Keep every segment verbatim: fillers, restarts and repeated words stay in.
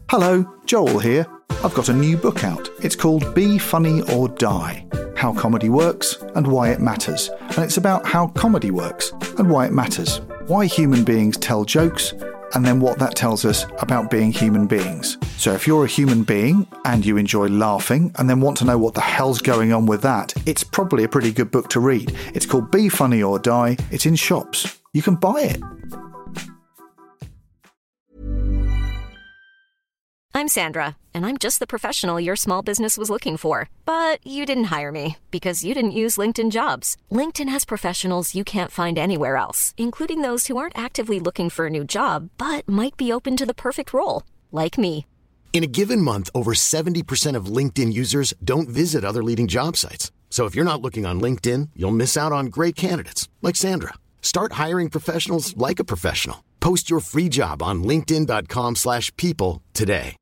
Hello, Joel here. I've got a new book out. It's called Be Funny or Die, How Comedy Works and Why It Matters. And it's about how comedy works and why it matters. Why human beings tell jokes, and then what that tells us about being human beings. So if you're a human being and you enjoy laughing and then want to know what the hell's going on with that, it's probably a pretty good book to read. It's called Be Funny or Die. It's in shops. You can buy it. I'm Sandra, and I'm just the professional your small business was looking for. But you didn't hire me because you didn't use LinkedIn Jobs. LinkedIn has professionals you can't find anywhere else, including those who aren't actively looking for a new job, but might be open to the perfect role, like me. In a given month, over seventy percent of LinkedIn users don't visit other leading job sites. So if you're not looking on LinkedIn, you'll miss out on great candidates, like Sandra. Start hiring professionals like a professional. Post your free job on linkedin.com slash people today.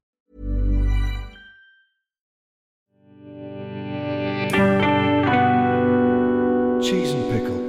Cheese and pickle.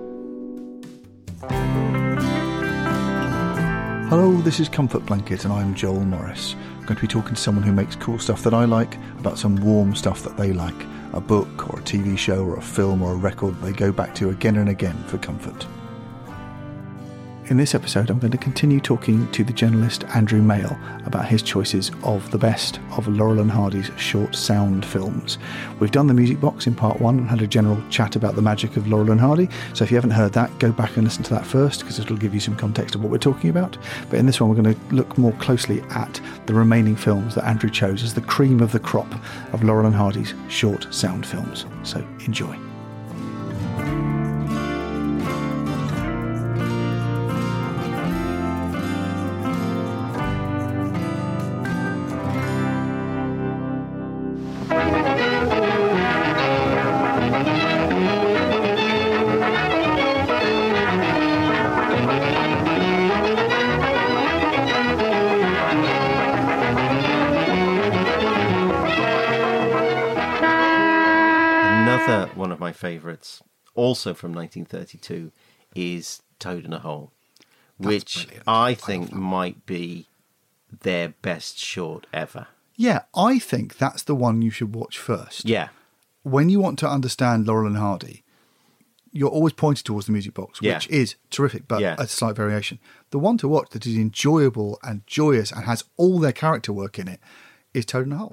Hello, this is Comfort Blanket and I'm Joel Morris. I'm going to be talking to someone who makes cool stuff that I like about some warm stuff that they like. A book or a T V show or a film or a record that they go back to again and again for comfort. In this episode, I'm going to continue talking to the journalist Andrew Male about his choices of the best of Laurel and Hardy's short sound films. We've done the music box in part one and had a general chat about the magic of Laurel and Hardy, so if you haven't heard that, go back and listen to that first because it'll give you some context of what we're talking about. But in this one, we're going to look more closely at the remaining films that Andrew chose as the cream of the crop of Laurel and Hardy's short sound films. So enjoy. One of my favourites, also from nineteen thirty-two, is Toad in a Hole, That's which brilliant. I think I might be their best short ever. Yeah, I think that's the one you should watch first. Yeah. When you want to understand Laurel and Hardy, you're always pointed towards the music box, which yeah. is terrific, but yeah. a slight variation. The one to watch that is enjoyable and joyous and has all their character work in it is Toad in a Hole.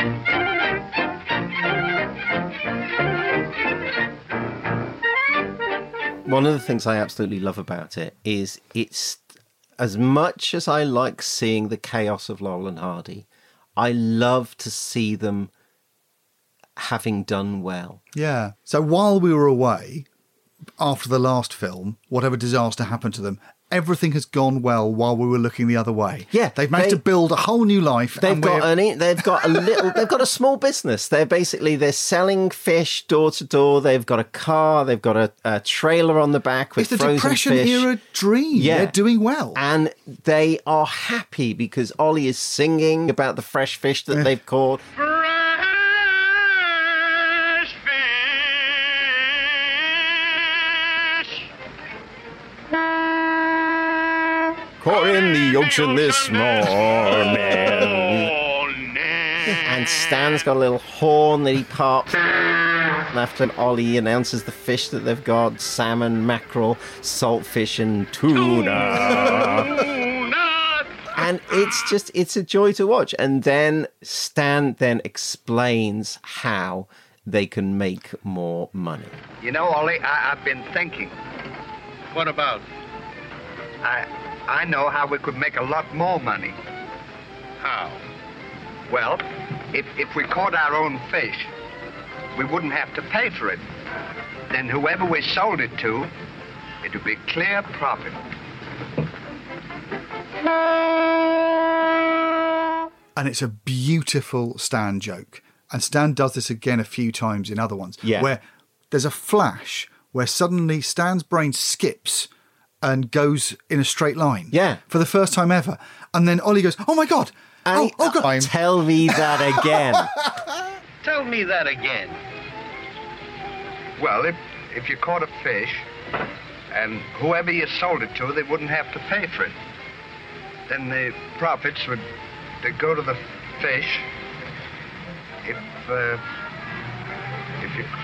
One of the things I absolutely love about it is it's, as much as I like seeing the chaos of Laurel and Hardy, I love to see them having done well. Yeah. So while we were away, after the last film, whatever disaster happened to them, everything has gone well while we were looking the other way. Yeah, they've managed they, to build a whole new life. They've and got an, they've got a little, they've got a small business. They're basically they're selling fish door to door. They've got a car. They've got a, a trailer on the back with it's frozen the Depression fish. era dream. Yeah, they're doing well, and they are happy because Ollie is singing about the fresh fish that yeah. they've caught. Caught in the ocean this morning. And Stan's got a little horn that he pops. And after Ollie announces the fish that they've got, salmon, mackerel, saltfish and tuna. And it's just, it's a joy to watch. And then Stan then explains how they can make more money. You know, Ollie, I, I've been thinking. What about? I... I know how we could make a lot more money. How? Well, if, if we caught our own fish, we wouldn't have to pay for it. Then whoever we sold it to, it would be clear profit. And it's a beautiful Stan joke. And Stan does this again a few times in other ones. Yeah. Where there's a flash where suddenly Stan's brain skips and goes in a straight line. Yeah. For the first time ever. And then Ollie goes, oh my God. Oh, oh God. Uh, tell me that again. Tell me that again. Well, if, if you caught a fish and whoever you sold it to, they wouldn't have to pay for it. Then the profits would to go to the fish. If, uh, if you...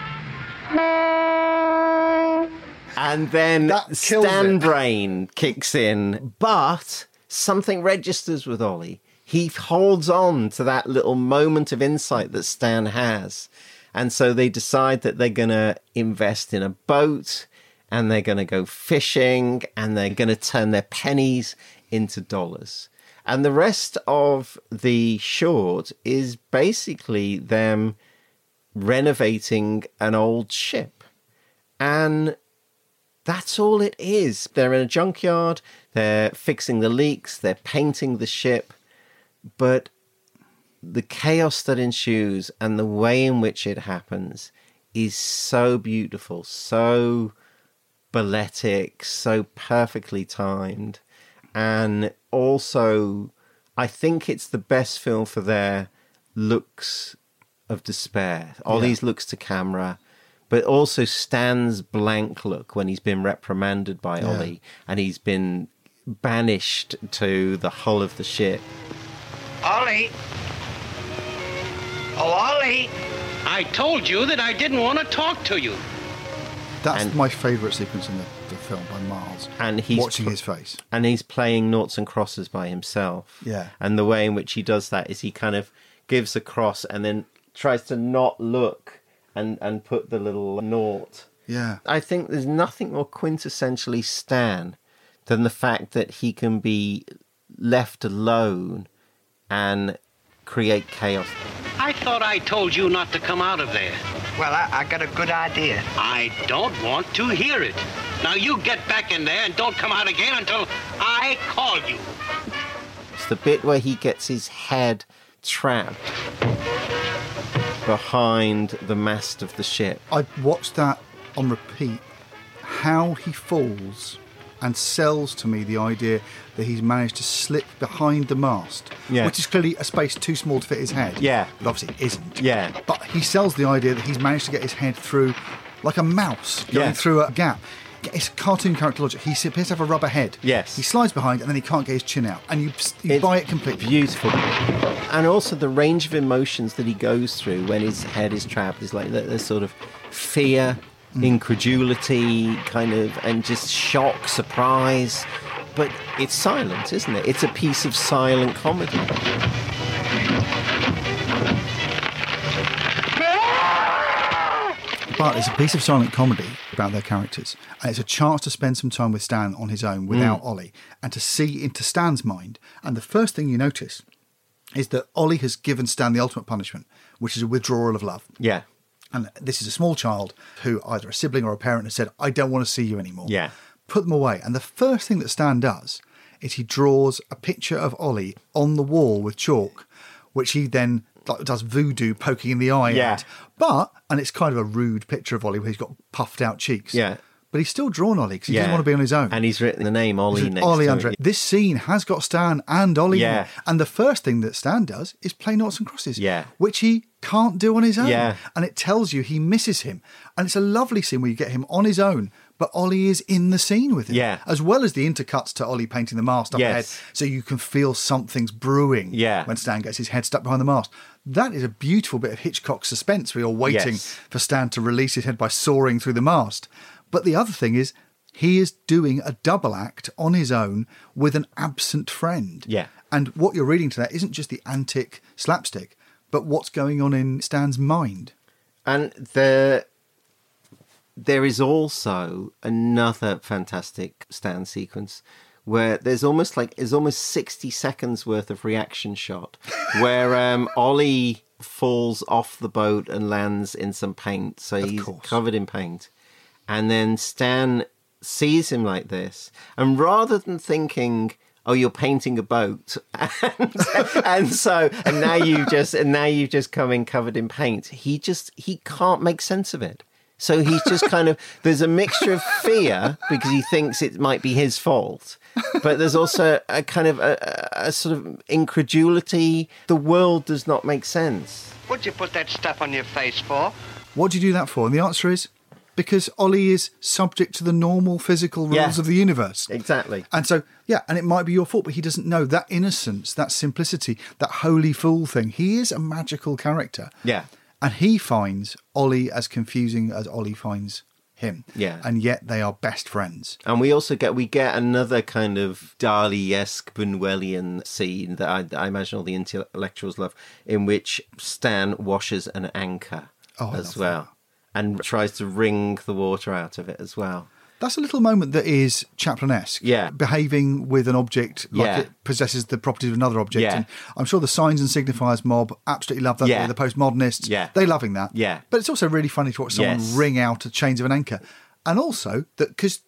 And then That kills Stan it. Brain kicks in, but something registers with Ollie. He holds on to that little moment of insight that Stan has. And so they decide that they're going to invest in a boat, and they're going to go fishing, and they're going to turn their pennies into dollars. And the rest of the short is basically them renovating an old ship. And that's all it is. They're in a junkyard, they're fixing the leaks, they're painting the ship, but the chaos that ensues and the way in which it happens is so beautiful, so balletic, so perfectly timed. And also, I think it's the best film for their looks of despair. Ollie's looks to camera, but also Stan's blank look when he's been reprimanded by Yeah. Ollie and he's been banished to the hull of the ship. Ollie! Oh, Ollie! I told you that I didn't want to talk to you. That's And- my favourite sequence in the, the film by miles. And he's watching pr- his face. And he's playing noughts and crosses by himself. Yeah. And the way in which he does that is he kind of gives a cross and then tries to not look and, and put the little nought. Yeah. I think there's nothing more quintessentially Stan than the fact that he can be left alone and create chaos. I thought I told you not to come out of there. Well, I, I got a good idea. I don't want to hear it. Now you get back in there and don't come out again until I call you. It's the bit where he gets his head trapped behind the mast of the ship. I watched that on repeat. How he falls and sells to me the idea that he's managed to slip behind the mast, Yeah. which is clearly a space too small to fit his head. Yeah. But obviously it isn't. Yeah. But he sells the idea that he's managed to get his head through like a mouse going Yeah. through a gap. It's cartoon character logic. He appears to have a rubber head. Yes. He slides behind and then he can't get his chin out. And you, you It's buy it completely. Beautiful. And also the range of emotions that he goes through when his head is trapped is like the, the sort of fear, incredulity, kind of, and just shock, surprise. But it's silent, isn't it? It's a piece of silent comedy. But it's a piece of silent comedy about their characters. And it's a chance to spend some time with Stan on his own without Ollie and to see into Stan's mind. And the first thing you notice is that Ollie has given Stan the ultimate punishment, which is a withdrawal of love. Yeah. And this is a small child who either a sibling or a parent has said, I don't want to see you anymore. Yeah. Put them away. And the first thing that Stan does is he draws a picture of Ollie on the wall with chalk, which he then like, does voodoo poking in the eye Yeah. at. But, and it's kind of a rude picture of Ollie where he's got puffed out cheeks. Yeah. But he's still drawn Ollie because he Yeah. doesn't want to be on his own. And he's written the name Ollie This is next Ollie to Andre. it. This scene has got Stan and Ollie Yeah. in it. And the first thing that Stan does is play noughts and crosses. Yeah. Which he can't do on his own. Yeah. And it tells you he misses him. And it's a lovely scene where you get him on his own, but Ollie is in the scene with him. Yeah. As well as the intercuts to Ollie painting the mast up Yes. ahead. So you can feel something's brewing Yeah. when Stan gets his head stuck behind the mast. That is a beautiful bit of Hitchcock suspense where you're waiting Yes. for Stan to release his head by soaring through the mast. But the other thing is, he is doing a double act on his own with an absent friend. Yeah. And what you're reading to that isn't just the antic slapstick, but what's going on in Stan's mind. And the there is also another fantastic Stan sequence where there's almost like there's almost sixty seconds worth of reaction shot where um, Ollie falls off the boat and lands in some paint, so Of he's course. covered in paint, and then Stan sees him like this, and rather than thinking, oh, you're painting a boat, and, and so and now you just and now you've just come in covered in paint, he just he can't make sense of it. So he's just kind of, there's a mixture of fear because he thinks it might be his fault, but there's also a kind of a, a sort of incredulity. The world does not make sense. What'd you put that stuff on your face for? What do you do that for? And the answer is because Ollie is subject to the normal physical rules Yeah. of the universe. Exactly. And so, yeah, and it might be your fault, but he doesn't know that innocence, that simplicity, that holy fool thing. He is a magical character. Yeah. And he finds Ollie as confusing as Ollie finds him. Yeah. And yet they are best friends. And we also get we get another kind of Dali-esque Buñuelian scene that I, I imagine all the intellectuals love, in which Stan washes an anchor Oh, I as love well, and tries to wring the water out of it as well. That's a little moment that is Chaplin-esque. Yeah. Behaving with an object like Yeah. it possesses the properties of another object. Yeah. And I'm sure the signs and signifiers mob absolutely love that. Yeah. The postmodernists, Yeah. they're loving that. Yeah. But it's also really funny to watch someone Yes. wring out the chains of an anchor. And also, that because...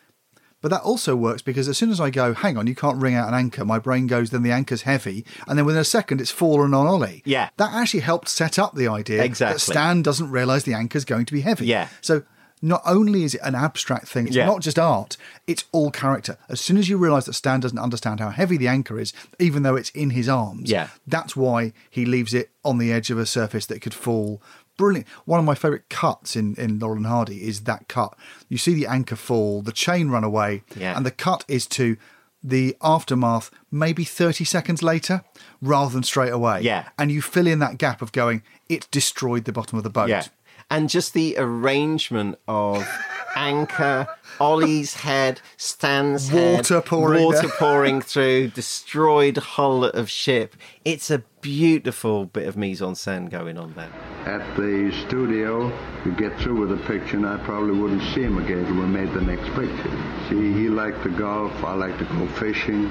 But that also works because as soon as I go, hang on, you can't wring out an anchor, my brain goes, then the anchor's heavy, and then within a second it's fallen on Ollie. Yeah. That actually helped set up the idea Exactly. that Stan doesn't realise the anchor's going to be heavy. Yeah. So not only is it an abstract thing, it's Yeah. not just art, it's all character. As soon as you realise that Stan doesn't understand how heavy the anchor is, even though it's in his arms, Yeah. that's why he leaves it on the edge of a surface that could fall. Brilliant. One of my favourite cuts in, in Laurel and Hardy is that cut. You see the anchor fall, the chain run away, Yeah. and the cut is to the aftermath maybe thirty seconds later rather than straight away. Yeah. And you fill in that gap of going, it destroyed the bottom of the boat. Yeah. And just the arrangement of anchor, Ollie's head, Stan's head, Water pouring water there. pouring through, destroyed hull of ship. It's a beautiful bit of mise-en-scène going on there. At the studio, you get through with a picture, and I probably wouldn't see him again till we made the next picture. See, he liked to golf, I like to go fishing.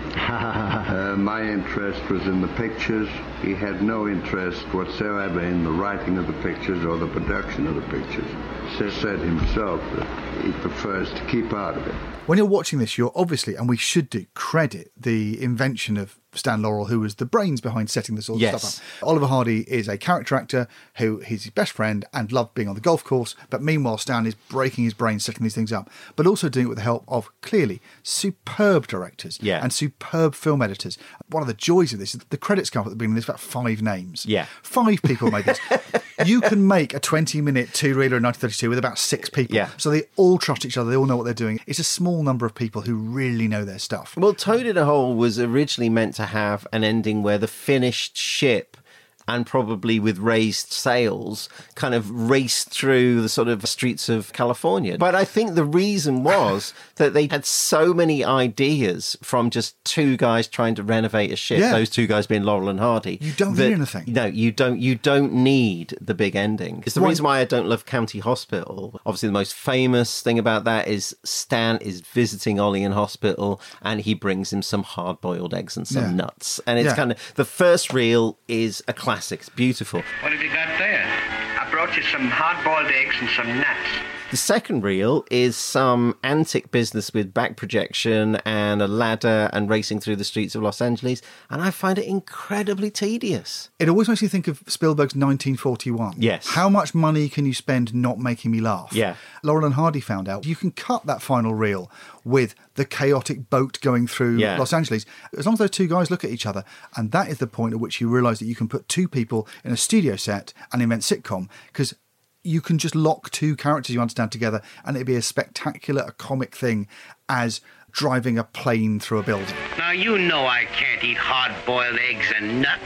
uh, my interest was in the pictures. He had no interest whatsoever in the writing of the pictures or the production of the pictures. He said himself that he prefers to keep out of it. When you're watching this, you're obviously, and we should do, credit the invention of Stan Laurel, who was the brains behind setting this all Yes. stuff up. Oliver Hardy is a character actor who he's his best friend and loved being on the golf course, but meanwhile Stan is breaking his brains setting these things up, but also doing it with the help of clearly superb directors Yeah. and superb film editors. One of the joys of this is that the credits come up at the beginning, there's about five names. Yeah. Five people made this. You can make a twenty-minute two-reeler in nineteen thirty-two with about six people. Yeah. So they all trust each other, they all know what they're doing. It's a small number of people who really know their stuff. Well, Toad in a Hole was originally meant to have an ending where the finished ship, and probably with raised sails, kind of raced through the sort of streets of California. But I think the reason was that they had so many ideas from just two guys trying to renovate a ship, Yeah. those two guys being Laurel and Hardy. You don't that- need anything. No, you don't You don't need the big ending. It's the Why- reason why I don't love County Hospital. Obviously, the most famous thing about that is Stan is visiting Ollie in hospital and he brings him some hard-boiled eggs and some Yeah. nuts. And it's Yeah. kind of, the first reel is a classic. It's beautiful. What have you got there? I brought you some hard-boiled eggs and some nuts. The second reel is some antic business with back projection and a ladder and racing through the streets of Los Angeles, and I find it incredibly tedious. It always makes you think of Spielberg's nineteen forty-one. Yes. How much money can you spend not making me laugh? Yeah. Laurel and Hardy found out you can cut that final reel with the chaotic boat going through Yeah. Los Angeles, as long as those two guys look at each other. And that is the point at which you realise that you can put two people in a studio set and invent sitcom, because you can just lock two characters you understand together and it'd be as spectacular a comic thing as driving a plane through a building. Now, you know I can't eat hard-boiled eggs and nuts.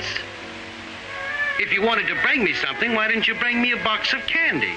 If you wanted to bring me something, why didn't you bring me a box of candy?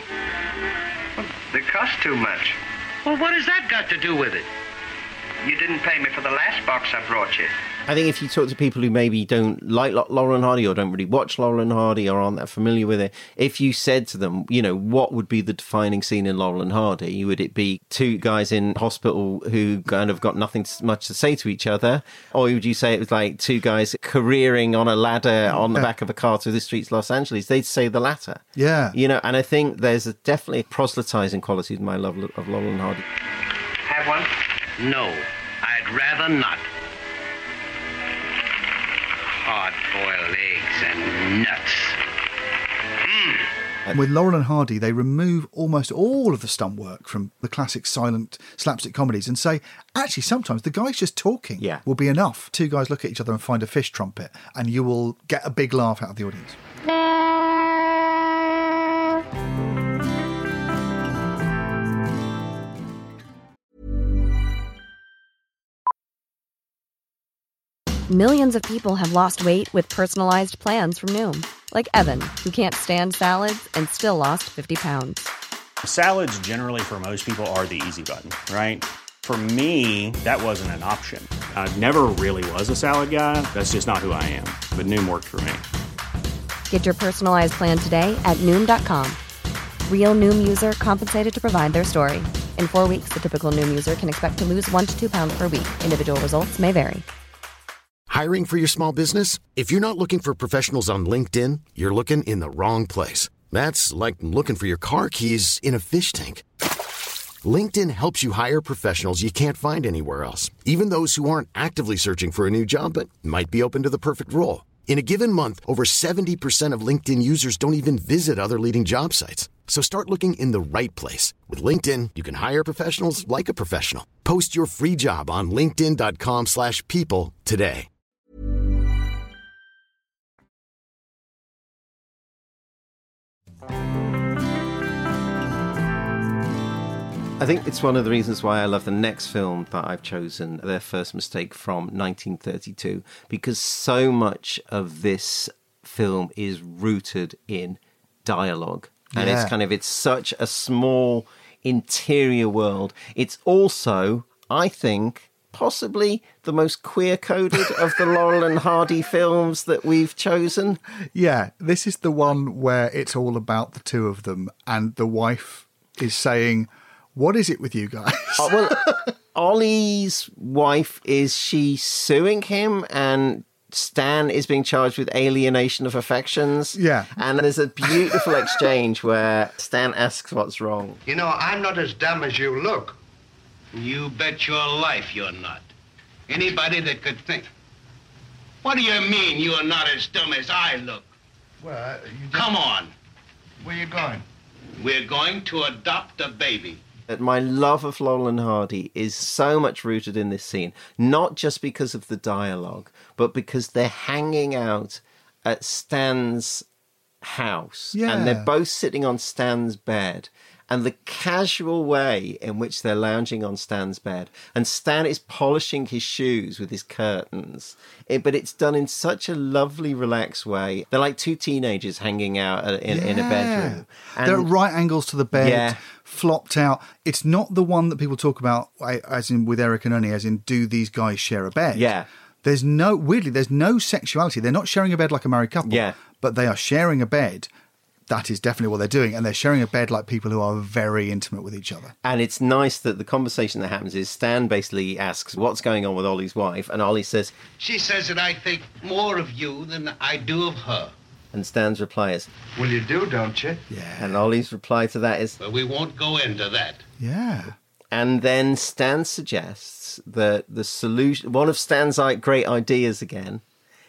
They cost too much. Well, what has that got to do with it? You didn't pay me for the last box I brought you. I think if you talk to people who maybe don't like Lo- Laurel and Hardy or don't really watch Laurel and Hardy or aren't that familiar with it, if you said to them, you know, what would be the defining scene in Laurel and Hardy? Would it be two guys in hospital who kind of got nothing to, much to say to each other? Or would you say it was like two guys careering on a ladder on the back of a car through the streets of Los Angeles? They'd say the latter. Yeah. You know, and I think there's a definitely a proselytizing quality to my love of Laurel and Hardy. Have one? No, I'd rather not. Hard-boiled eggs and nuts. And with Laurel and Hardy, they remove almost all of the stunt work from the classic silent slapstick comedies and say, actually, sometimes the guys just talking Yeah. will be enough. Two guys look at each other and find a fish trumpet, and you will get a big laugh out of the audience. Millions of people have lost weight with personalized plans from Noom. Like Evan, who can't stand salads and still lost fifty pounds. Salads generally for most people are the easy button, right? For me, that wasn't an option. I never really was a salad guy. That's just not who I am. But Noom worked for me. Get your personalized plan today at Noom dot com. Real Noom user compensated to provide their story. In four weeks, the typical Noom user can expect to lose one to two pounds per week. Individual results may vary. Hiring for your small business? If you're not looking for professionals on LinkedIn, you're looking in the wrong place. That's like looking for your car keys in a fish tank. LinkedIn helps you hire professionals you can't find anywhere else, even those who aren't actively searching for a new job but might be open to the perfect role. In a given month, over seventy percent of LinkedIn users don't even visit other leading job sites. So start looking in the right place. With LinkedIn, you can hire professionals like a professional. Post your free job on linkedin dot com slash people today. I think it's one of the reasons why I love the next film that I've chosen, Their First Mistake from nineteen thirty-two, because so much of this film is rooted in dialogue. And Yeah. it's kind of, it's such a small interior world. It's also, I think, possibly the most queer-coded of the Laurel and Hardy films that we've chosen. Yeah, this is the one where it's all about the two of them, and the wife is saying, "What is it with you guys?" Oh, well, Ollie's wife, is she suing him, and Stan is being charged with alienation of affections? Yeah. And there's a beautiful exchange where Stan asks what's wrong. You know, I'm not as dumb as you look. You bet your life you're not. Anybody that could think. What do you mean you're not as dumb as I look? Well, you just... Come on. Where you going? We're going to adopt a baby. That my love of Laurel and Hardy is so much rooted in this scene, not just because of the dialogue, but because they're hanging out at Stan's house. Yeah. And they're both sitting on Stan's bed. And the casual way in which they're lounging on Stan's bed. And Stan is polishing his shoes with his curtains. It, but it's done in such a lovely, relaxed way. They're like two teenagers hanging out in, in a bedroom. And they're at right angles to the bed, Yeah. flopped out. It's not the one that people talk about, as in with Eric and Ernie, as in, do these guys share a bed? Yeah. There's no, weirdly, there's no sexuality. They're not sharing a bed like a married couple. Yeah. But they are sharing a bed. That is definitely what they're doing. And they're sharing a bed like people who are very intimate with each other. And it's nice that the conversation that happens is Stan basically asks what's going on with Ollie's wife, and Ollie says, She says that I think more of you than I do of her. and Stan's reply is, Well, you do, don't you? Yeah. and Ollie's reply to that is, But we won't go into that. Yeah. and then Stan suggests that the solution, one of Stan's like, great ideas again,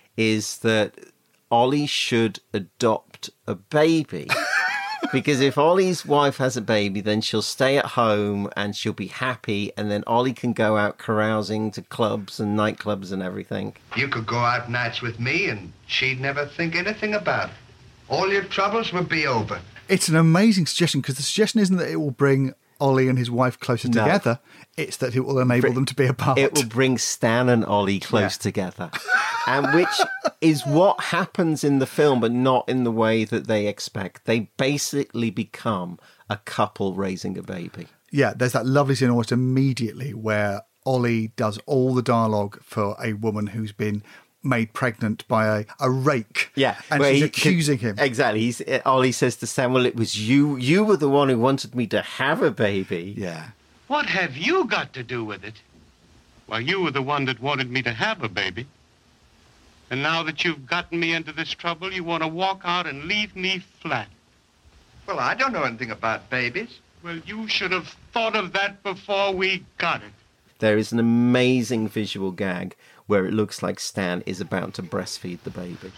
is that Ollie should adopt a baby. Because if Ollie's wife has a baby, then she'll stay at home and she'll be happy, and then Ollie can go out carousing to clubs and nightclubs and everything. You could go out nights with me and she'd never think anything about it. All your troubles would be over. It's an amazing suggestion, because the suggestion isn't that it will bring Ollie and his wife closer No. together. It's that it will enable them to be apart. It will bring Stan and Ollie close Yeah. together. And which is what happens in the film, but not in the way that they expect. They basically become a couple raising a baby. Yeah, there's that lovely scene almost immediately where Ollie does all the dialogue for a woman who's been made pregnant by a, a rake. Yeah, And where she's he- accusing him. Exactly. He's, Ollie says to Stan, well, it was you. You were the one who wanted me to have a baby. Yeah. What have you got to do with it? Well, you were the one that wanted me to have a baby. And now that you've gotten me into this trouble, you want to walk out and leave me flat. Well, I don't know anything about babies. Well, you should have thought of that before we got it. There is an amazing visual gag where it looks like Stan is about to breastfeed the baby.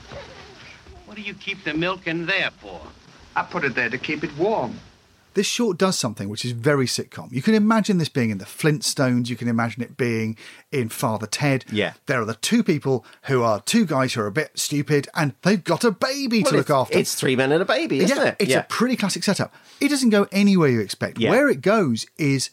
What do you keep the milk in there for? I put it there to keep it warm. This short does something which is very sitcom. You can imagine this being in the Flintstones. You can imagine it being in Father Ted. Yeah. There are the two people who are two guys who are a bit stupid, and they've got a baby Well, to look it's, after. It's three men and a baby, isn't yeah, it? It's a pretty classic setup. It doesn't go anywhere you expect. Yeah. Where it goes is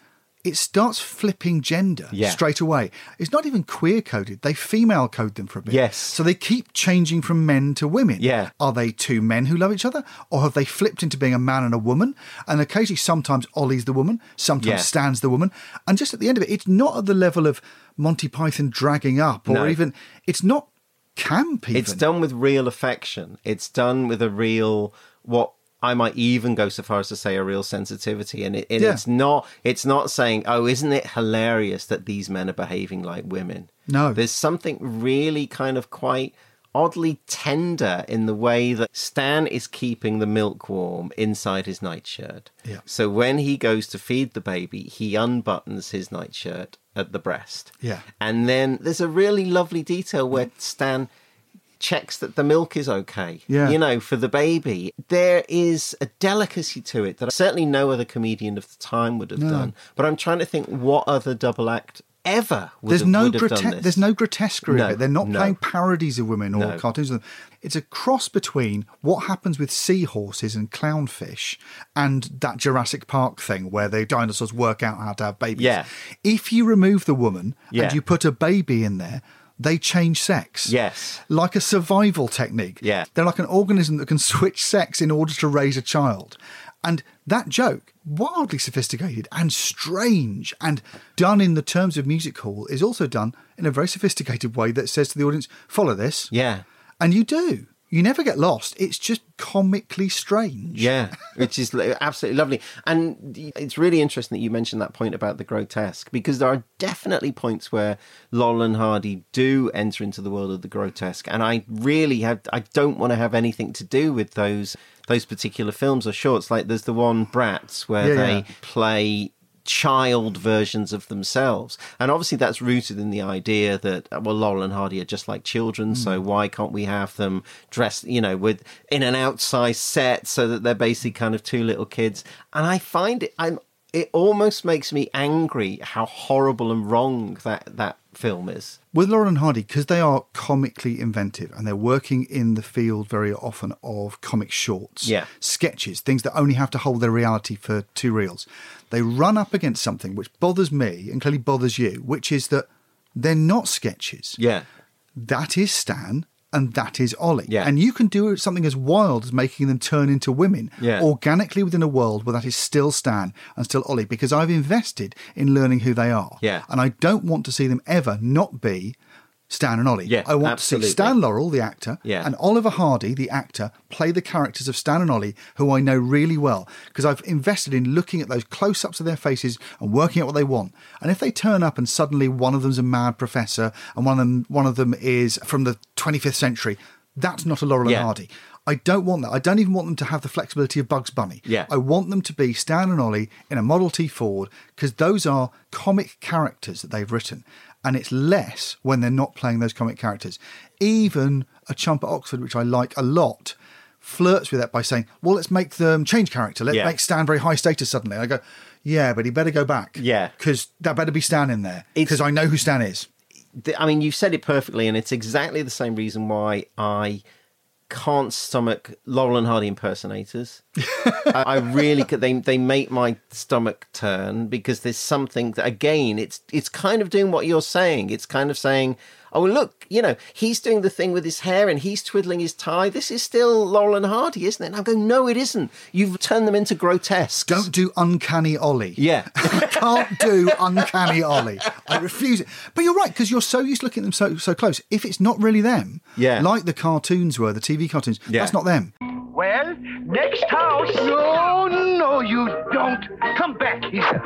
it starts flipping gender Yeah. straight away. It's not even queer coded. They female code them for a bit. Yes. So they keep changing from men to women. Yeah. Are they two men who love each other? Or have they flipped into being a man and a woman? And occasionally, sometimes Ollie's the woman, sometimes Yeah. Stan's the woman. And just at the end of it, it's not at the level of Monty Python dragging up or No. even, it's not camp even. It's done with real affection. It's done with a real, what I might even go so far as to say a real sensitivity. And, it, and Yeah. it's not it's not saying, oh, isn't it hilarious that these men are behaving like women? No. There's something really kind of quite oddly tender in the way that Stan is keeping the milk warm inside his nightshirt. Yeah. So when he goes to feed the baby, he unbuttons his nightshirt at the breast. Yeah. And then there's a really lovely detail where Stan checks that the milk is okay. Yeah. You know, for the baby. There is a delicacy to it that certainly no other comedian of the time would have No. done. But I'm trying to think what other double act ever would There's have, no would have done grotesque. this. There's no grotesquerie No, of it. They're not no. playing parodies of women or No. cartoons of them. It's a cross between what happens with seahorses and clownfish and that Jurassic Park thing where the dinosaurs work out how to have babies. Yeah. If you remove the woman Yeah. and you put a baby in there, they change sex. Yes. Like a survival technique. Yeah. They're like an organism that can switch sex in order to raise a child. And that joke, wildly sophisticated and strange and done in the terms of music hall, is also done in a very sophisticated way that says to the audience, follow this. Yeah. And you do. You never get lost. It's just comically strange. Yeah, which is absolutely lovely. And it's really interesting that you mentioned that point about the grotesque, because there are definitely points where Laurel and Hardy do enter into the world of the grotesque. And I really have, I don't want to have anything to do with those those particular films or shorts. Like there's the one Bratz where Yeah, they yeah. play child versions of themselves, and obviously that's rooted in the idea that, well, Laurel and Hardy are just like children, so why can't we have them dressed, you know, with in an outsized set so that they're basically kind of two little kids. And I find it I'm it almost makes me angry how horrible and wrong that that film is. With Laurel and Hardy, because they are comically inventive and they're working in the field very often of comic shorts, Yeah. sketches, things that only have to hold their reality for two reels, they run up against something which bothers me and clearly bothers you, which is that they're not sketches. Yeah. That is Stan and that is Ollie. Yeah. And you can do something as wild as making them turn into women Yeah. organically within a world where that is still Stan and still Ollie, because I've invested in learning who they are. Yeah. And I don't want to see them ever not be Stan and Ollie. Yeah, I want absolutely. to see Stan Laurel, the actor, Yeah. and Oliver Hardy, the actor, play the characters of Stan and Ollie, who I know really well, because I've invested in looking at those close-ups of their faces and working out what they want. And if they turn up and suddenly one of them's a mad professor and one of them, one of them is from the twenty-fifth century, that's not a Laurel Yeah. and Hardy. I don't want that. I don't even want them to have the flexibility of Bugs Bunny. Yeah. I want them to be Stan and Ollie in a Model T Ford, because those are comic characters that they've written. And it's less when they're not playing those comic characters. Even A Chump at Oxford, which I like a lot, flirts with that by saying, well, let's make them change character. Let's Yeah. make Stan very high status suddenly. And I go, yeah, but he better go back. Yeah. Because there better be Stan in there. It's- Because I know who Stan is. I mean, you've said it perfectly, and it's exactly the same reason why I can't stomach Laurel and Hardy impersonators. I, I really could. They they make my stomach turn, because there's something that, again, it's it's kind of doing what you're saying. It's kind of saying, oh, look, you know, he's doing the thing with his hair and he's twiddling his tie. This is still Laurel and Hardy, isn't it? And I'm going, no, it isn't. You've turned them into grotesques. Don't do Uncanny Ollie. Yeah. I can't do Uncanny Ollie. I refuse it. But you're right, because you're so used to looking at them so so close. If it's not really them, Yeah. like the cartoons were, the T V cartoons, Yeah. that's not them. Well, next house. No, no, you don't. Come back here.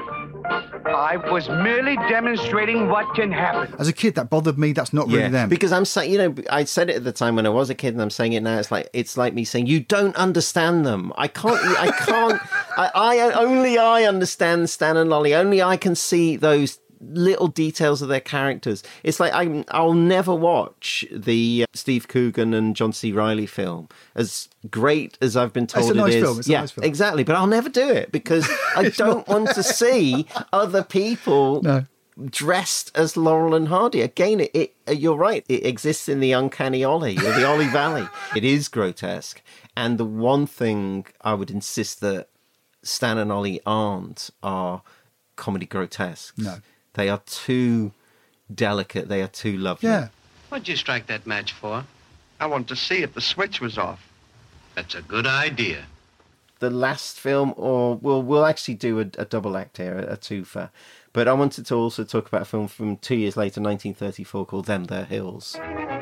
I was merely demonstrating what can happen. As a kid, that bothered me. That's not really them. Because I'm saying, you know, I said it at the time when I was a kid, and I'm saying it now. It's like it's like me saying, you don't understand them. I can't. I can't. I, I only I understand Stan and Lolly. Only I can see those little details of their characters. It's like I'm, I'll never watch the uh, Steve Coogan and John C. Reilly film, as great as I've been told It's a nice it is. film, it's a yeah, nice film. exactly. But I'll never do it, because I don't want to see other people No. dressed as Laurel and Hardy. Again, it, it you're right. It exists in the Uncanny Ollie, or the Ollie Valley. It is grotesque. And the one thing I would insist that Stan and Ollie aren't are comedy grotesques. No. They are too delicate. They are too lovely. Yeah. What'd you strike that match for? I wanted to see if the switch was off. That's a good idea. The last film, or we'll, we'll actually do a, a double act here, a, a twofer. But I wanted to also talk about a film from two years later, nineteen thirty-four, called Them There Hills.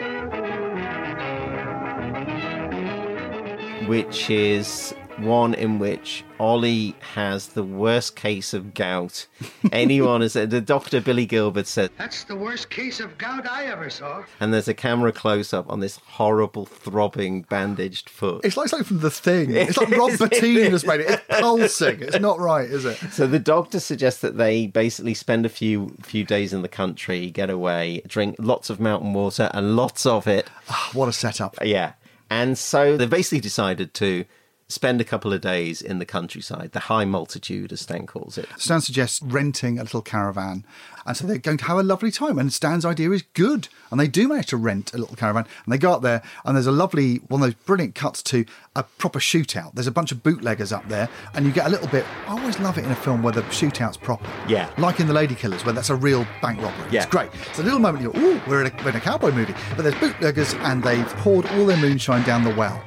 Which is one in which Ollie has the worst case of gout anyone has. The doctor, Billy Gilbert, said, "That's the worst case of gout I ever saw." And there's a camera close-up on this horrible, throbbing, bandaged foot. It's like something from The Thing. It's like Rob Bottin has made it. It's pulsing. It's not right, is it? So the doctor suggests that they basically spend a few few days in the country, get away, drink lots of mountain water, and lots of it. Oh, what a setup. Yeah. And so they basically decided to spend a couple of days in the countryside, the high multitude, as Stan calls it. Stan suggests renting a little caravan. And so they're going to have a lovely time. And Stan's idea is good. And they do manage to rent a little caravan. And they go up there, and there's a lovely, one of those brilliant cuts to a proper shootout. There's a bunch of bootleggers up there, and you get a little bit, I always love it in a film where the shootout's proper. Yeah. Like in The Lady Killers, where that's a real bank robbery. Yeah. It's great. It's a little moment, you go, ooh, we're in, a, we're in a cowboy movie. But there's bootleggers, and they've poured all their moonshine down the well.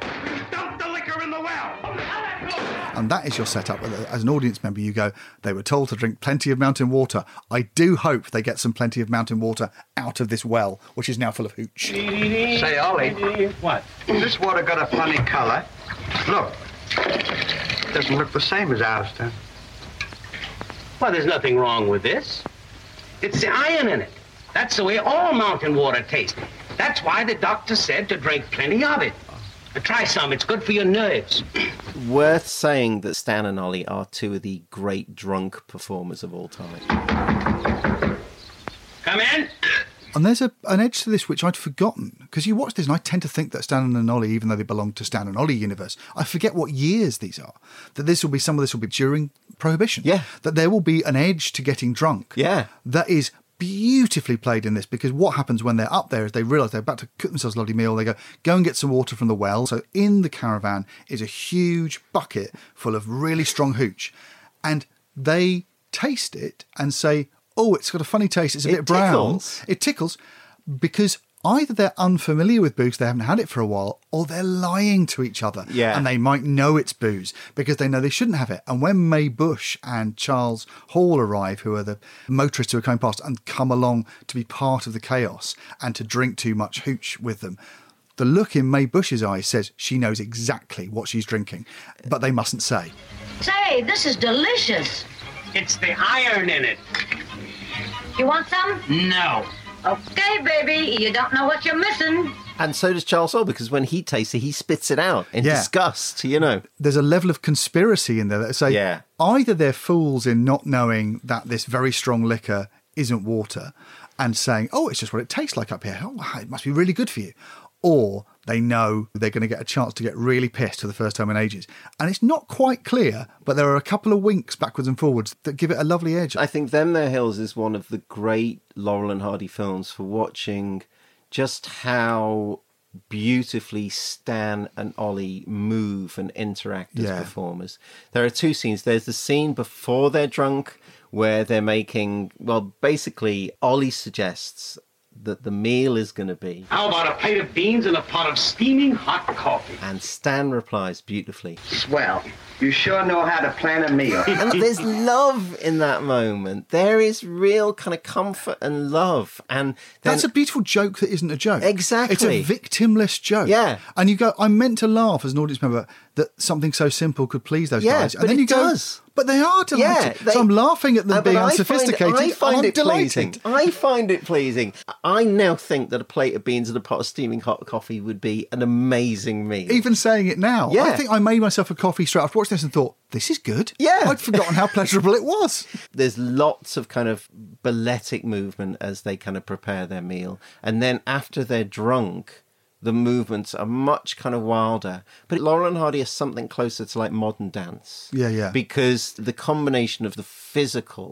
And that is your setup. As an audience member, you go, they were told to drink plenty of mountain water. I do hope they get some plenty of mountain water out of this well, which is now full of hooch. Say, Ollie. What? This water got a funny colour. Look. It doesn't look the same as ours, does it? Well, there's nothing wrong with this. It's the iron in it. That's the way all mountain water tastes. That's why the doctor said to drink plenty of it. Try some. It's good for your nerves. Worth saying that Stan and Ollie are two of the great drunk performers of all time. Come in. And there's a, an edge to this which I'd forgotten. Because you watch this and I tend to think that Stan and Ollie, even though they belong to Stan and Ollie universe, I forget what years these are. That this will be, some of this will be during Prohibition. Yeah. That there will be an edge to getting drunk. Yeah. That is beautifully played in this, because what happens when they're up there is they realise they're about to cook themselves a lovely meal. They go, go and get some water from the well. So in the caravan is a huge bucket full of really strong hooch. And they taste it and say, oh, it's got a funny taste. It's a It bit brown. tickles. It tickles because either they're unfamiliar with booze, they haven't had it for a while, or they're lying to each other. Yeah. And they might know it's booze because they know they shouldn't have it. And when Mae Bush and Charles Hall arrive, who are the motorists who are coming past and come along to be part of the chaos and to drink too much hooch with them, the look in Mae Bush's eyes says she knows exactly what she's drinking, but they mustn't say. Say, this is delicious. It's the iron in it. You want some? No. Okay, baby, you don't know what you're missing. And so does Charles Hall, because when he tastes it, he spits it out in Yeah. disgust, you know. There's a level of conspiracy in there that say Yeah. either they're fools in not knowing that this very strong liquor isn't water and saying, oh, it's just what it tastes like up here. Oh, wow, it must be really good for you. Or they know they're going to get a chance to get really pissed for the first time in ages. And it's not quite clear, but there are a couple of winks backwards and forwards that give it a lovely edge. I think Them There Hills is one of the great Laurel and Hardy films for watching just how beautifully Stan and Ollie move and interact as Yeah. performers. There are two scenes. There's the scene before they're drunk where they're making, well, basically Ollie suggests that the meal is going to be. How about a plate of beans and a pot of steaming hot coffee? And Stan replies beautifully. Swell. You sure know how to plan a meal. And there's love in that moment. There is real kind of comfort and love. And then, That's a beautiful joke that isn't a joke. Exactly. It's a victimless joke. Yeah. And you go, I'm meant to laugh as an audience member that something so simple could please those Yeah, guys. And but then it you go, does. but they are delighted. Yeah, they- so I'm laughing at them Uh, but being I find it- unsophisticated. I find and I'm it pleasing. delighted. I find it pleasing. I now think that a plate of beans and a pot of steaming hot coffee would be an amazing meal. Even saying it now, Yeah. I think I made myself a coffee straight after watching this and thought, this is good. Yeah. I'd forgotten how pleasurable it was. There's lots of kind of balletic movement as they kind of prepare their meal. And then after they're drunk, the movements are much kind of wilder. But Laurel and Hardy is something closer to like modern dance. Yeah, yeah. Because the combination of the physical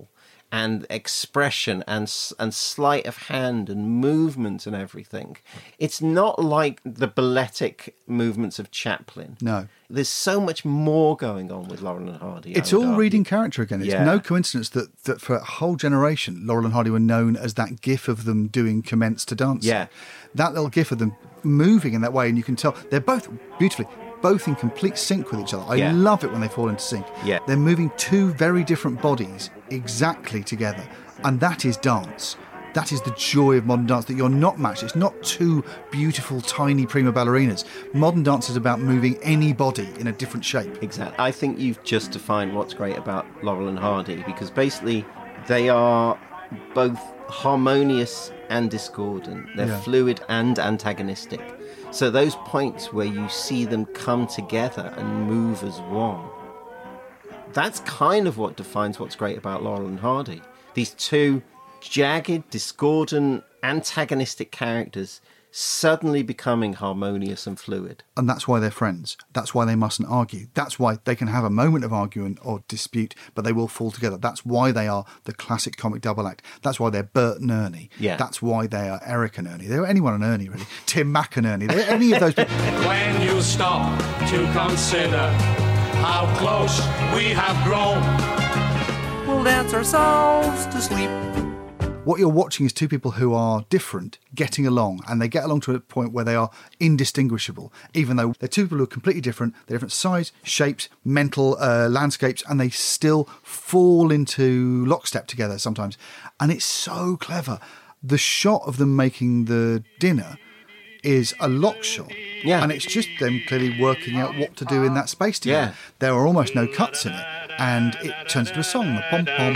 and expression and s- and sleight of hand and movement and everything. It's not like the balletic movements of Chaplin. No. There's so much more going on with Laurel and Hardy. It's all reading character again. It's Yeah. no coincidence that, that for a whole generation, Laurel and Hardy were known as that gif of them doing commence to dance. Yeah. That little gif of them moving in that way, and you can tell they're both beautifully, both in complete sync with each other. I Yeah. love it when they fall into sync. Yeah. They're moving two very different bodies exactly together, and that is dance. That is the joy of modern dance, that you're not matched. It's not two beautiful, tiny prima ballerinas. Modern dance is about moving any body in a different shape. Exactly. I think you've just defined what's great about Laurel and Hardy, because basically they are both harmonious and discordant. They're Yeah. fluid and antagonistic. So those points where you see them come together and move as one, that's kind of what defines what's great about Laurel and Hardy. These two jagged, discordant, antagonistic characters suddenly becoming harmonious and fluid. And that's why they're friends. That's why they mustn't argue. That's why they can have a moment of argument or dispute, but they will fall together. That's why they are the classic comic double act. That's why they're Bert and Ernie. Yeah. That's why they are Eric and Ernie. They're anyone and Ernie, really. Tim Mack and Ernie. They're any of those people. When you stop to consider how close we have grown, we'll dance ourselves to sleep. What you're watching is two people who are different getting along, and they get along to a point where they are indistinguishable, even though they're two people who are completely different. They're different size, shapes, mental uh, landscapes, and they still fall into lockstep together sometimes. And it's so clever. The shot of them making the dinner is a lock shot. Yeah. And it's just them clearly working out what to do in that space together. Yeah. There are almost no cuts in it. And it turns into a song, the pom-pom.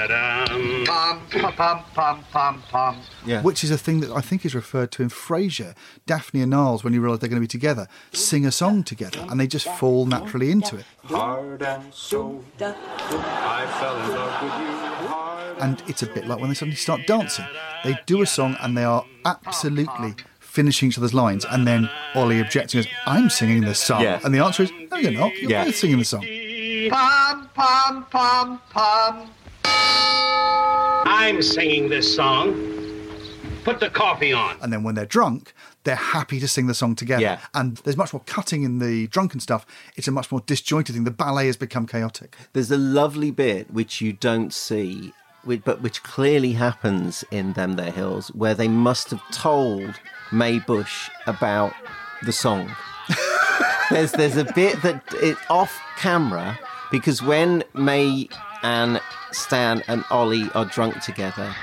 Pom, pom, pom, pom, pom, pom. Yeah. Which is a thing that I think is referred to in Frasier. Daphne and Niles, when you realise they're going to be together, sing a song together, and they just fall naturally into it. Hard and so, I fell in love with you. Hard And it's a bit like when they suddenly start dancing. They do a song and they are absolutely finishing each other's lines, and then Ollie objecting as, I'm singing this song. Yeah. And the answer is, no, you're not. You're Yeah. both singing the song. Pom, pom, pom, pom. I'm singing this song. Put the coffee on. And then when they're drunk, they're happy to sing the song together. Yeah. And there's much more cutting in the drunken stuff. It's a much more disjointed thing. The ballet has become chaotic. There's a lovely bit which you don't see, which- but which clearly happens in Them There Hills, where they must have told Mae Bush about the song. there's there's a bit that it off camera, because when Mae and Stan and Ollie are drunk together,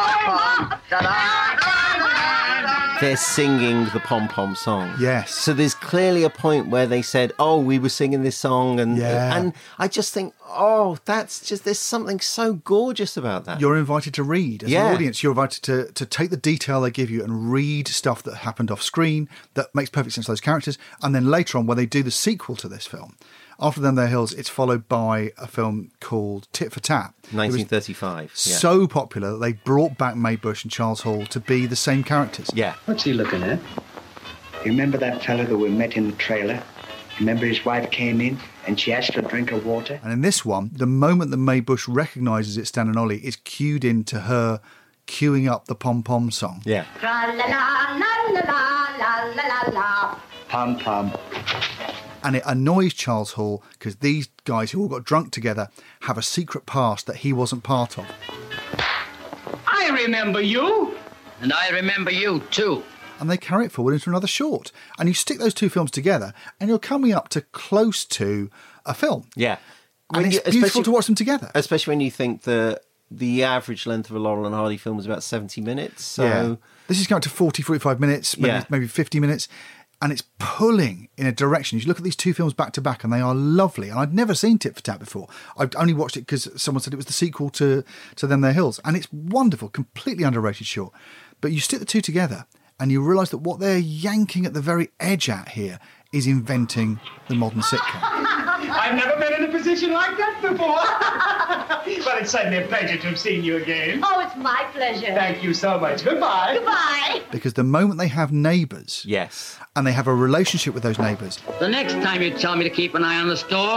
they're singing the pom-pom song. Yes. So there's clearly a point where they said, oh, we were singing this song. And, Yeah. and I just think, oh, that's just, there's something so gorgeous about that. You're invited to read. As Yeah. an audience, you're invited to, to take the detail they give you and read stuff that happened off screen that makes perfect sense to those characters. And then later on, when they do the sequel to this film, after Them There Hills, it's followed by a film called Tit for Tat. It was nineteen thirty-five. Yeah. so popular that they brought back Mae Bush and Charles Hall to be the same characters. Yeah. What's he looking at? You remember that fella that we met in the trailer? Remember his wife came in and she asked for a drink of water? And in this one, the moment that Mae Bush recognises it's Stan and Ollie is cued into her queuing up the pom-pom song. Yeah. Tra la la la la la la la la. Pom, pom. And it annoys Charles Hall because these guys who all got drunk together have a secret past that he wasn't part of. I remember you. And I remember you, too. And they carry it forward into another short. And you stick those two films together and you're coming up to close to a film. Yeah. And When it's you- beautiful especially- to watch them together. Especially when you think the the average length of a Laurel and Hardy film is about seventy minutes. So Yeah. This is going to forty, forty-five minutes, maybe, Yeah. maybe fifty minutes. And it's pulling in a direction. You look at these two films back to back and they are lovely. And I'd never seen Tit for Tat before. I'd only watched it because someone said it was the sequel to, to Them There Hills. And it's wonderful, completely underrated short. But you stick the two together and you realise that what they're yanking at the very edge at here is inventing the modern sitcom. I've never been in a position like that before. But it's certainly a pleasure to have seen you again. Oh, it's my pleasure. Thank you so much. Goodbye. Goodbye. Because the moment they have neighbours, yes, and they have a relationship with those neighbours, The next time you tell me to keep an eye on the store,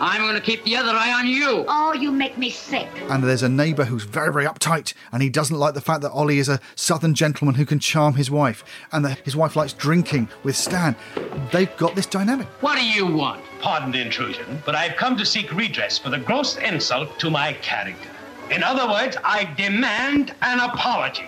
I'm going to keep the other eye on you. Oh, you make me sick. And there's a neighbour who's very, very uptight, and he doesn't like the fact that Ollie is a southern gentleman who can charm his wife, and that his wife likes drinking with Stan. They've got this dynamic. What do you want? Pardon the intrusion, but I've come to seek redress for the gross insult to my character. In other words, I demand an apology.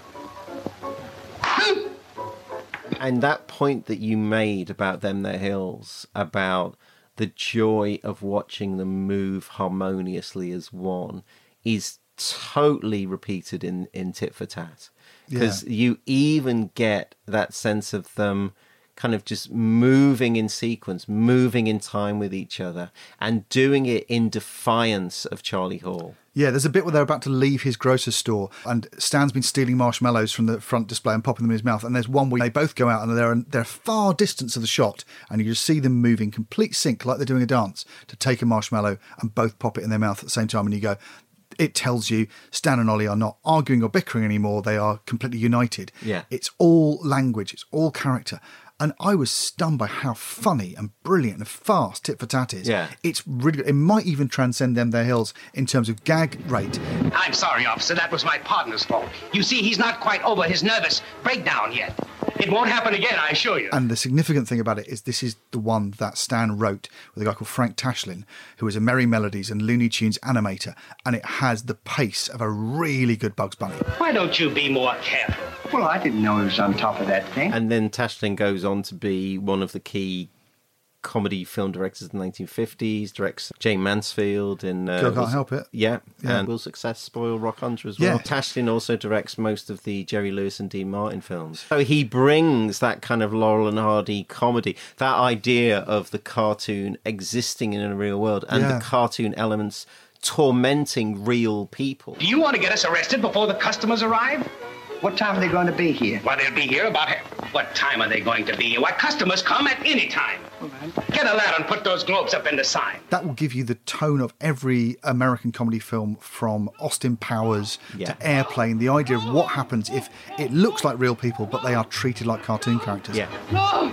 And that point that you made about Them There Hills, about the joy of watching them move harmoniously as one, is totally repeated in, in Tit for Tat. Because yeah. you even get that sense of them kind of just moving in sequence, moving in time with each other, and doing it in defiance of Charlie Hall. Yeah, there's a bit where they're about to leave his grocer's store, and Stan's been stealing marshmallows from the front display and popping them in his mouth, and there's one where they both go out and they're, they're a far distance of the shot, and you just see them moving complete sync, like they're doing a dance, to take a marshmallow and both pop it in their mouth at the same time, and you go, it tells you Stan and Ollie are not arguing or bickering anymore, they are completely united. Yeah. It's all language, it's all character. And I was stunned by how funny and brilliant and fast Tit for Tat is. Yeah. It's really good. It might even transcend Them There Hills in terms of gag rate. I'm sorry, officer. That was my partner's fault. You see, he's not quite over his nervous breakdown yet. It won't happen again, I assure you. And the significant thing about it is this is the one that Stan wrote with a guy called Frank Tashlin, who is a Merry Melodies and Looney Tunes animator, and it has the pace of a really good Bugs Bunny. Why don't you be more careful? Well, I didn't know he was on top of that thing. And then Tashlin goes on to be one of the key comedy film directors of the nineteen fifties, directs Jane Mansfield in... Uh, Girl Can't Will, Help It. Yeah, yeah. and Will Success Spoil Rock Hunter as well. Yeah. Tashlin also directs most of the Jerry Lewis and Dean Martin films. So he brings that kind of Laurel and Hardy comedy, that idea of the cartoon existing in a real world, and yeah. the cartoon elements tormenting real people. Do you want to get us arrested before the customers arrive? What time are they going to be here? Well, they'll be here about... What time are they going to be here? Why, customers come at any time. Get a ladder and put those globes up in the sign. That will give you the tone of every American comedy film, from Austin Powers yeah. to Airplane. The idea of what happens if it looks like real people, but they are treated like cartoon characters. Yeah. No!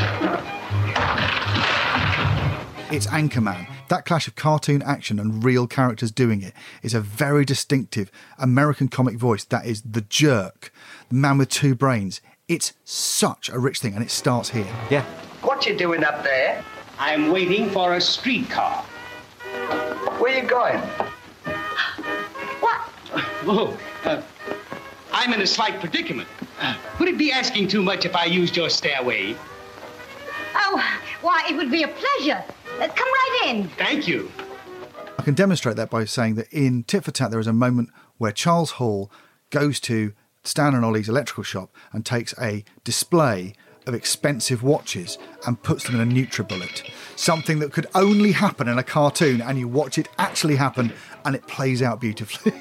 It's Anchorman. That clash of cartoon action and real characters doing it is a very distinctive American comic voice that is the jerk, the man with two brains. It's such a rich thing, and it starts here. Yeah. What you doing up there? I'm waiting for a streetcar. Where you going? What? Oh, uh, I'm in a slight predicament. Uh, would it be asking too much if I used your stairway? Oh, why, it would be a pleasure. Uh, come right in. Thank you. I can demonstrate that by saying that in Tit for Tat there is a moment where Charles Hall goes to Stan and Ollie's electrical shop and takes a display of expensive watches and puts them in a NutriBullet. Something that could only happen in a cartoon, and you watch it actually happen, and it plays out beautifully.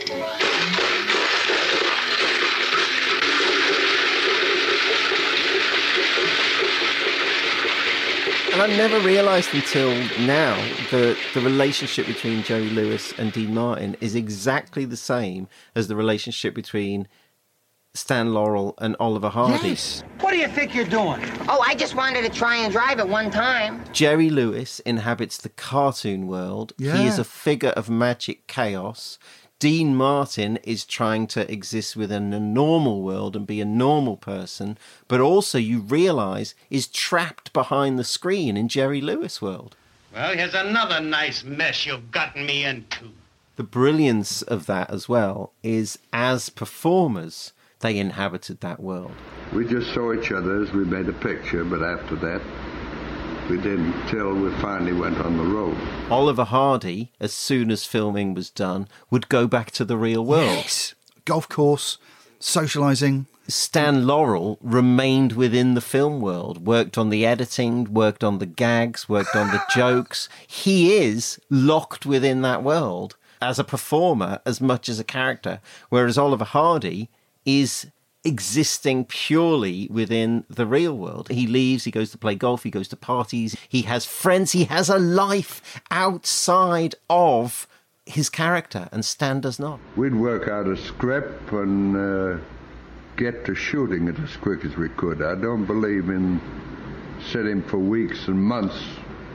And I've never realised until now that the relationship between Jerry Lewis and Dean Martin is exactly the same as the relationship between Stan Laurel and Oliver Hardy. Yes. What do you think you're doing? Oh, I just wanted to try and drive it one time. Jerry Lewis inhabits the cartoon world. Yeah. He is a figure of magic chaos. Dean Martin is trying to exist within a normal world and be a normal person, but also, you realise, is trapped behind the screen in Jerry Lewis world. Well, here's another nice mess you've gotten me into. The brilliance of that as well is, as performers, they inhabited that world. We just saw each other as we made a picture, but after that, we didn't till we finally went on the road. Oliver Hardy, as soon as filming was done, would go back to the real world. Yes. Golf course, socialising. Stan Laurel remained within the film world, worked on the editing, worked on the gags, worked on the jokes. He is locked within that world as a performer as much as a character, whereas Oliver Hardy is existing purely within the real world. He leaves, he goes to play golf, he goes to parties, he has friends, he has a life outside of his character, and Stan does not. We'd work out a script and uh, get to shooting it as quick as we could. I don't believe in sitting for weeks and months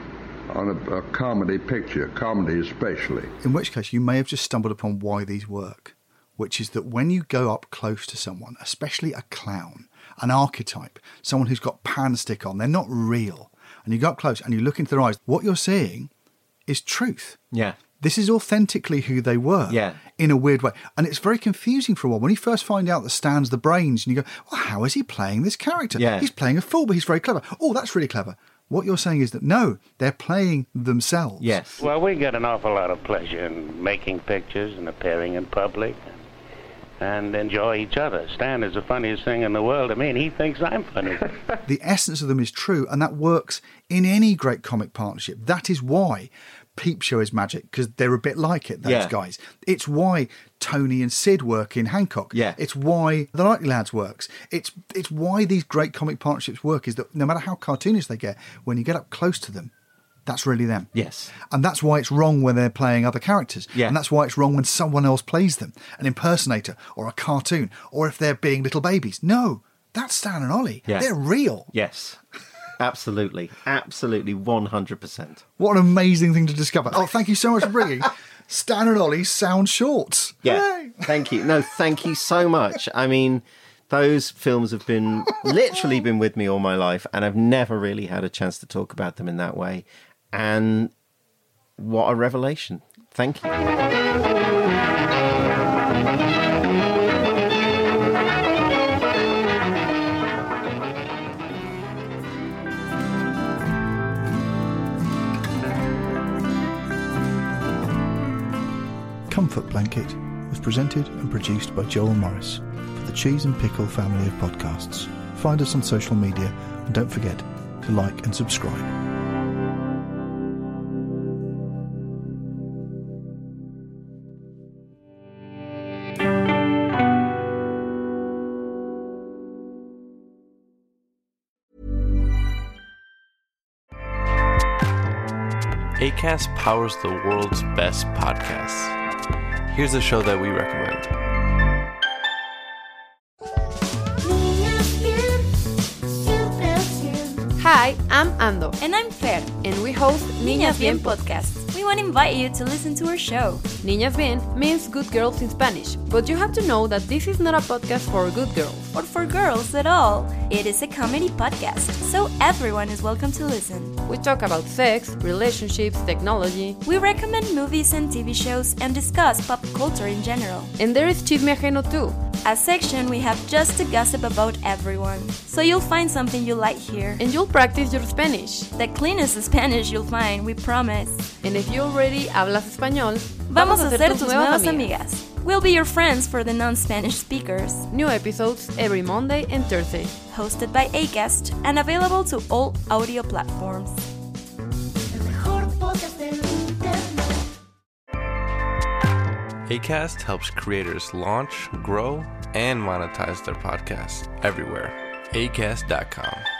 on a, a comedy picture, comedy especially. In which case, you may have just stumbled upon why these work, which is that when you go up close to someone, especially a clown, an archetype, someone who's got pan stick on, they're not real, and you go up close and you look into their eyes, what you're seeing is truth. Yeah. This is authentically who they were, yeah. in a weird way. And it's very confusing for a while. When you first find out that Stan's the brains, and you go, well, how is he playing this character? Yeah. He's playing a fool, but he's very clever. Oh, that's really clever. What you're saying is that, no, they're playing themselves. Yes. Well, we get an awful lot of pleasure in making pictures and appearing in public and enjoy each other. Stan is the funniest thing in the world. I mean, he thinks I'm funny. The essence of them is true, and that works in any great comic partnership. That is why Peep Show is magic, because they're a bit like it, those yeah. guys. It's why Tony and Sid work in Hancock. Yeah. It's why The Lightly Lads works. It's it's why these great comic partnerships work, is that no matter how cartoonish they get, when you get up close to them, that's really them. Yes. And that's why it's wrong when they're playing other characters. Yeah. And that's why it's wrong when someone else plays them, an impersonator or a cartoon, or if they're being little babies. No, that's Stan and Ollie. Yeah. They're real. Yes. Absolutely. Absolutely. one hundred percent. What an amazing thing to discover. Oh, thank you so much for bringing Stan and Ollie's Sound Shorts. Yeah. Hooray. Thank you. No, thank you so much. I mean, those films have been literally been with me all my life, and I've never really had a chance to talk about them in that way. And what a revelation. Thank you. Comfort Blanket was presented and produced by Joel Morris for the Cheese and Pickle family of podcasts. Find us on social media, and don't forget to like and subscribe. Acast powers the world's best podcasts. Here's a show that we recommend. Hi, I'm Ando. And I'm Fer. And we host Niñas Bien podcast. We want to invite you to listen to our show. Niñas Bien means good girls in Spanish, but you have to know that this is not a podcast for good girls. Or for girls at all. It is a comedy podcast, so everyone is welcome to listen. We talk about sex, relationships, technology. We recommend movies and T V shows and discuss pop culture in general. And there is Chisme Ajeno too. A section we have just to gossip about everyone. So you'll find something you like here. And you'll practice your Spanish. The cleanest Spanish you'll find, we promise. And if you already hablas español, vamos a ser tus nuevas amigas. We'll be your friends for the non-Spanish speakers. New episodes every Monday and Thursday. Hosted by Acast and available to all audio platforms. Acast helps creators launch, grow, and monetize their podcasts everywhere. Acast dot com.